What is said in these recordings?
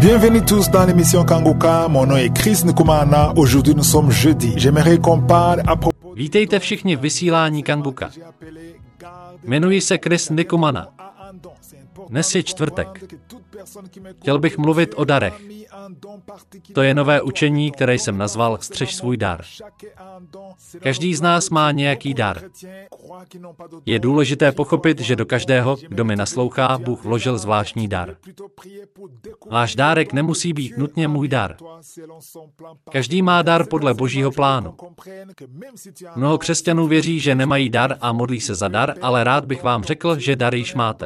Bienvenue tous dans l'émission Kanguka. Mon nom est Chris Nkumana. Aujourd'hui nous sommes jeudi. J'aimerais qu'on parle à propos. Vítejte všichni v vysílání Kanguka. Jmenuji se Chris Nkumana. Dnes je čtvrtek. Chtěl bych mluvit o darech. To je nové učení, které jsem nazval Střež svůj dar. Každý z nás má nějaký dar. Je důležité pochopit, že do každého, kdo mi naslouchá, Bůh vložil zvláštní dar. Váš dárek nemusí být nutně můj dar. Každý má dar podle Božího plánu. Mnoho křesťanů věří, že nemají dar a modlí se za dar, ale rád bych vám řekl, že dar již máte.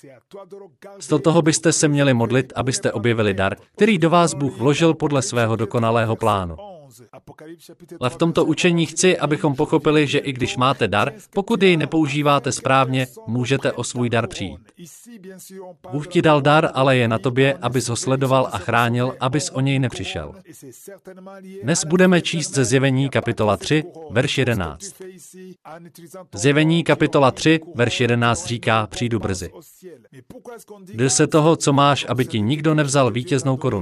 Z toho byste se měli modlit, abyste objevili dar, který do vás Bůh vložil podle svého dokonalého plánu. Ale v tomto učení chci, abychom pochopili, že i když máte dar, pokud jej nepoužíváte správně, můžete o svůj dar přijít. Bůh ti dal dar, ale je na tobě, abys ho sledoval a chránil, abys o něj nepřišel. Dnes budeme číst ze Zjevení kapitola 3, verš 11. Zjevení kapitola 3, verš 11 říká, přijdu brzy. Drž se toho, co máš, aby ti nikdo nevzal vítěznou korunu.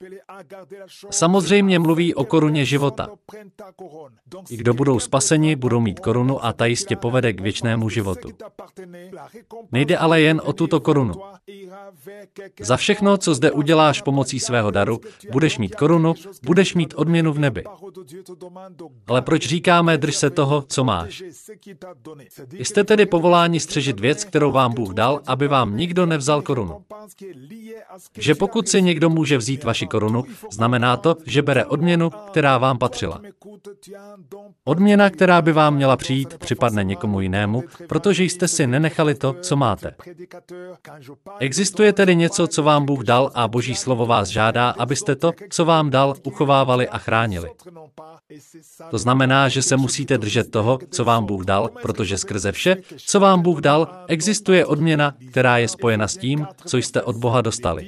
Samozřejmě mluví o koruně života. I kdo budou spaseni, budou mít korunu a ta jistě povede k věčnému životu. Nejde ale jen o tuto korunu. Za všechno, co zde uděláš pomocí svého daru, budeš mít korunu, budeš mít odměnu v nebi. Ale proč říkáme, drž se toho, co máš? Jste tedy povoláni střežit věc, kterou vám Bůh dal, aby vám nikdo nevzal korunu. Že pokud si někdo může vzít vaši korunu, znamená to, že bere odměnu, která vám patřila. Odměna, která by vám měla přijít, připadne někomu jinému, protože jste si nenechali to, co máte. Existuje tedy něco, co vám Bůh dal a Boží slovo vás žádá, abyste to, co vám dal, uchovávali a chránili. To znamená, že se musíte držet toho, co vám Bůh dal, protože skrze vše, co vám Bůh dal, existuje odměna, která je spojena s tím, co jste od Boha dostali.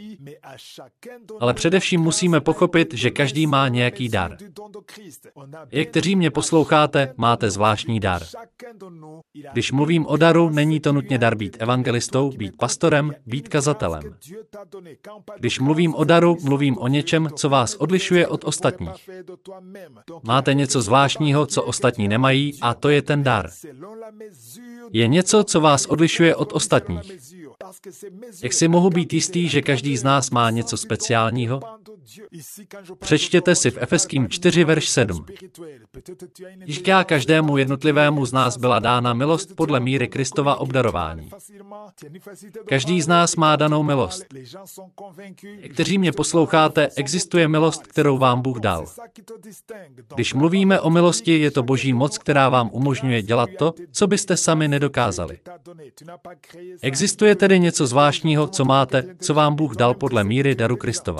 Ale především musíme pochopit, že každý má nějaký dar. Je, kteří mě posloucháte, máte zvláštní dar. Když mluvím o daru, není to nutně dar být evangelistou, být pastorem, být kazatelem. Když mluvím o daru, mluvím o něčem, co vás odlišuje od ostatních. Máte něco zvláštního, co ostatní nemají, a to je ten dar. Je něco, co vás odlišuje od ostatních. Jak si mohu být jistý, že každý z nás má něco speciálního? Přečtěte si v Efeským 4, verš 7. Říká, každému jednotlivému z nás byla dána milost podle míry Kristova obdarování. Každý z nás má danou milost. Kteří mě posloucháte, existuje milost, kterou vám Bůh dal. Když mluvíme o milosti, je to Boží moc, která vám umožňuje dělat to, co byste sami nedokázali. Existuje tedy něco zvláštního, co máte, co vám Bůh dal podle míry daru Kristova.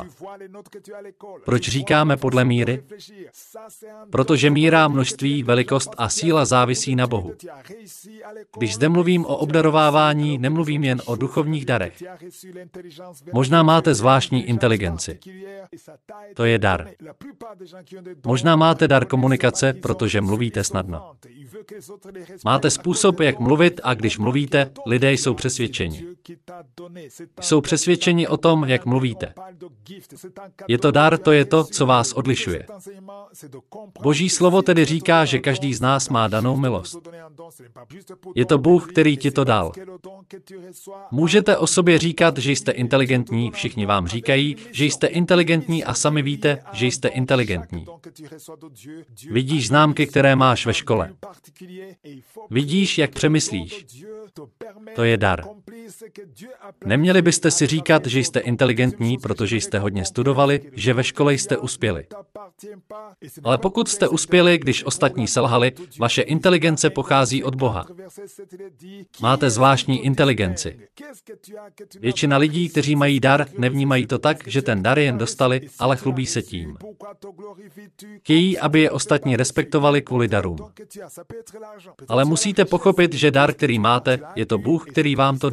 Proč říkáme podle míry? Protože míra, množství, velikost a síla závisí na Bohu. Když zde mluvím o obdarovávání, nemluvím jen o duchovních darech. Možná máte zvláštní inteligenci. To je dar. Možná máte dar komunikace, protože mluvíte snadno. Máte způsob, jak mluvit, a když mluvíte, lidé jsou přesvědčeni. Jsou přesvědčeni o tom, jak mluvíte. Je to dar, to je to, co vás odlišuje. Boží slovo tedy říká, že každý z nás má danou milost. Je to Bůh, který ti to dal. Můžete o sobě říkat, že jste inteligentní, všichni vám říkají, že jste inteligentní a sami víte, že jste inteligentní. Vidíš známky, které máš ve škole. Vidíš, jak přemýšlíš. To je dar. Neměli byste si říkat, že jste inteligentní, protože jste hodně studovali, že ve škole jste uspěli. Ale pokud jste uspěli, když ostatní selhali, vaše inteligence pochází od Boha. Máte zvláštní inteligenci. Většina lidí, kteří mají dar, nevnímají to tak, že ten dar jen dostali, ale chlubí se tím. Chtějí, aby je ostatní respektovali kvůli darům. Ale musíte pochopit, že dar, který máte, je to Bůh, který vám to dal.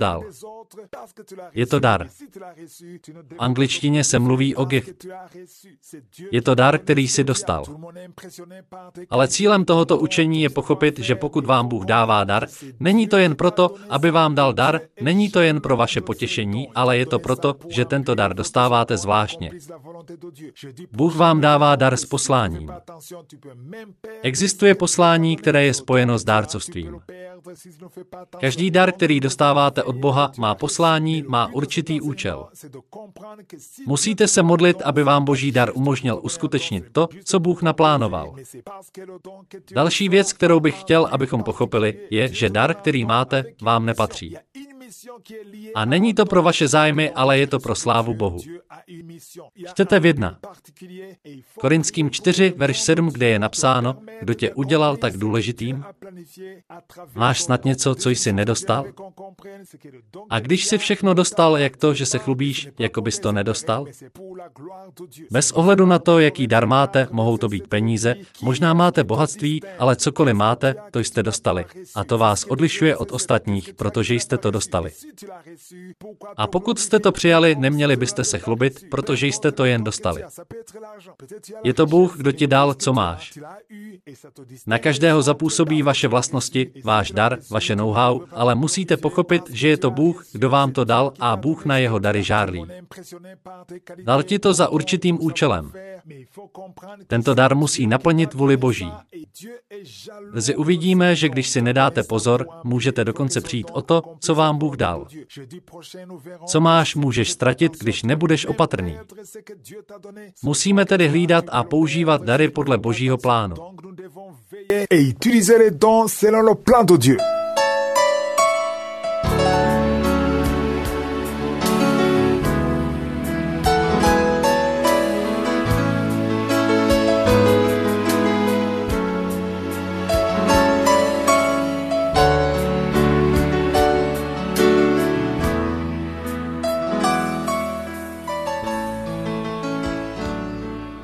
Je to dar. V angličtině se mluví o gift. Je to dar, který si dostal. Ale cílem tohoto učení je pochopit, že pokud vám Bůh dává dar, není to jen proto, aby vám dal dar, není to jen pro vaše potěšení, ale je to proto, že tento dar dostáváte zvláštně. Bůh vám dává dar s posláním. Existuje poslání, které je spojeno s dárcovstvím. Každý dar, který dostáváte od Boha, má poslání, má určitý účel. Musíte se modlit, aby vám Boží dar umožnil uskutečnit to, co Bůh naplánoval. Další věc, kterou bych chtěl, abychom pochopili, je, že dar, který máte, vám nepatří. A není to pro vaše zájmy, ale je to pro slávu Bohu. Čtete v 1. Korinským 4, verš 7, kde je napsáno, kdo tě udělal tak důležitým? Máš snad něco, co jsi nedostal? A když jsi všechno dostal, jak to, že se chlubíš, jako bys to nedostal? Bez ohledu na to, jaký dar máte, mohou to být peníze, možná máte bohatství, ale cokoliv máte, to jste dostali. A to vás odlišuje od ostatních, protože jste to dostali. A pokud jste to přijali, neměli byste se chlubit, protože jste to jen dostali. Je to Bůh, kdo ti dal, co máš. Na každého zapůsobí vaše vlastnosti, váš dar, vaše know-how, ale musíte pochopit, že je to Bůh, kdo vám to dal a Bůh na jeho dary žárlí. Dal ti to za určitým účelem. Tento dar musí naplnit vůli Boží. Brzy uvidíme, že když si nedáte pozor, můžete dokonce přijít o to, co vám Bůh dal. Co máš, můžeš ztratit, když nebudeš opatrný. Musíme tedy hlídat a používat dary podle Božího plánu. Et utiliser les dons selon le plan de Dieu.